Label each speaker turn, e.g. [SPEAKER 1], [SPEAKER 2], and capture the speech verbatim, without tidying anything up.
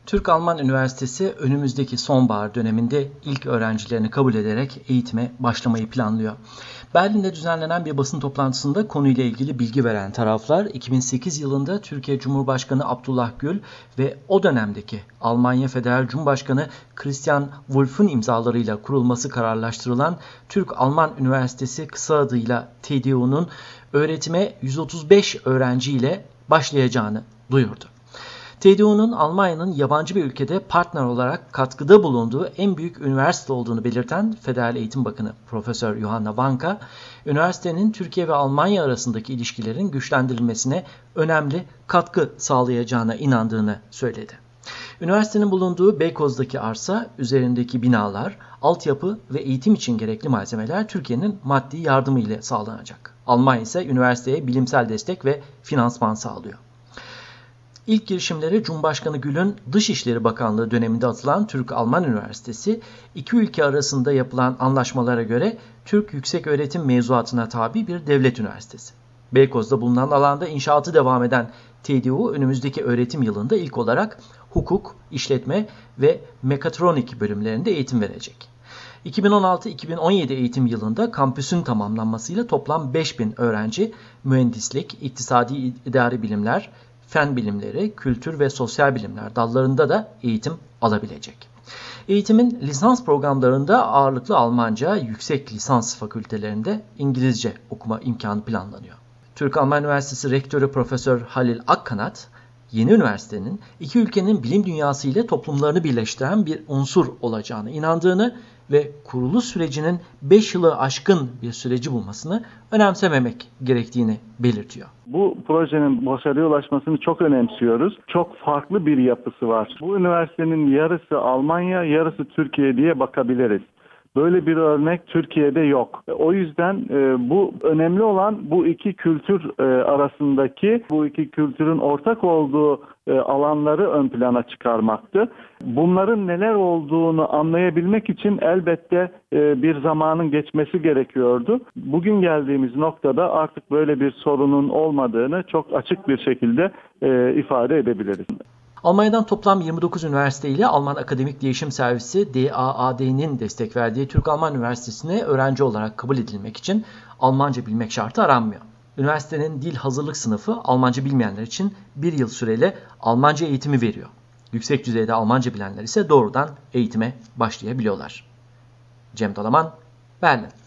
[SPEAKER 1] Türk-Alman Üniversitesi önümüzdeki sonbahar döneminde ilk öğrencilerini kabul ederek eğitime başlamayı planlıyor. Berlin'de düzenlenen bir basın toplantısında konuyla ilgili bilgi veren taraflar, iki bin sekiz yılında Türkiye Cumhurbaşkanı Abdullah Gül ve o dönemdeki Almanya Federal Cumhurbaşkanı Christian Wulff'un imzalarıyla kurulması kararlaştırılan Türk-Alman Üniversitesi, kısa adıyla T D U'nun öğretime yüz otuz beş öğrenciyle başlayacağını duyurdu. T D U'nun Almanya'nın yabancı bir ülkede partner olarak katkıda bulunduğu en büyük üniversite olduğunu belirten Federal Eğitim Bakanı Profesör Johanna Wanka, üniversitenin Türkiye ve Almanya arasındaki ilişkilerin güçlendirilmesine önemli katkı sağlayacağına inandığını söyledi. Üniversitenin bulunduğu Beykoz'daki arsa, üzerindeki binalar, altyapı ve eğitim için gerekli malzemeler Türkiye'nin maddi yardımı ile sağlanacak. Almanya ise üniversiteye bilimsel destek ve finansman sağlıyor. İlk girişimleri Cumhurbaşkanı Gül'ün Dışişleri Bakanlığı döneminde atılan Türk-Alman Üniversitesi, iki ülke arasında yapılan anlaşmalara göre Türk Yükseköğretim Mevzuatı'na tabi bir devlet üniversitesi. Beykoz'da bulunan alanda inşaatı devam eden T D U, önümüzdeki öğretim yılında ilk olarak hukuk, işletme ve mekatronik bölümlerinde eğitim verecek. iki bin on altı iki bin on yedi eğitim yılında kampüsün tamamlanmasıyla toplam beş bin öğrenci mühendislik, iktisadi idari bilimler, fen bilimleri, kültür ve sosyal bilimler dallarında da eğitim alabilecek. Eğitimin lisans programlarında ağırlıklı Almanca, yüksek lisans fakültelerinde İngilizce okuma imkanı planlanıyor. Türk-Alman Üniversitesi Rektörü Profesör Halil Akkanat, yeni üniversitenin iki ülkenin bilim dünyası ile toplumlarını birleştiren bir unsur olacağına inandığını ve kuruluş sürecinin beş yılı aşkın bir süreci bulmasını önemsememek gerektiğini belirtiyor.
[SPEAKER 2] Bu projenin başarıya ulaşmasını çok önemsiyoruz. Çok farklı bir yapısı var. Bu üniversitenin yarısı Almanya, yarısı Türkiye diye bakabiliriz. Böyle bir örnek Türkiye'de yok. O yüzden e, bu önemli olan bu iki kültür e, arasındaki, bu iki kültürün ortak olduğu e, alanları ön plana çıkarmaktı. Bunların neler olduğunu anlayabilmek için elbette e, bir zamanın geçmesi gerekiyordu. Bugün geldiğimiz noktada artık böyle bir sorunun olmadığını çok açık bir şekilde e, ifade edebiliriz.
[SPEAKER 1] Almanya'dan toplam yirmi dokuz üniversite ile Alman Akademik Değişim Servisi D A A D'nin destek verdiği Türk-Alman Üniversitesi'ne öğrenci olarak kabul edilmek için Almanca bilmek şartı aranmıyor. Üniversitenin dil hazırlık sınıfı Almanca bilmeyenler için bir yıl süreyle Almanca eğitimi veriyor. Yüksek düzeyde Almanca bilenler ise doğrudan eğitime başlayabiliyorlar. Cem Dalaman, Berlin.